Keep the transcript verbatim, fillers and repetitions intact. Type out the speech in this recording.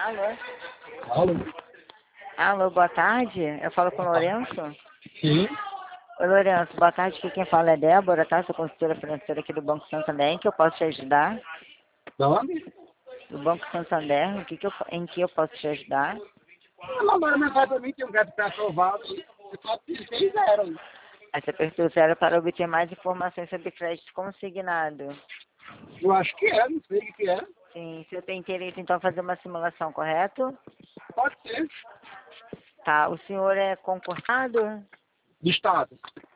Alô? Alô? Alô, boa tarde. Eu falo com o Lourenço. Sim. Oi, Lourenço, boa tarde. Aqui quem fala é Débora, tá? Sou consultora financeira aqui do Banco Santander. Em que eu posso te ajudar? Da onde? Do Banco Santander, o que que eu, em que eu posso te ajudar? Mandaram mensagem para mim que eu quero ficar aprovado. Eu só fiz zero. Essa apertou zero para obter mais informações sobre crédito consignado. Eu acho que é, não sei o que é. Sim, se eu tenho interesse, então, fazer uma simulação, correto? Pode ser. Tá, o senhor é concursado? De estado.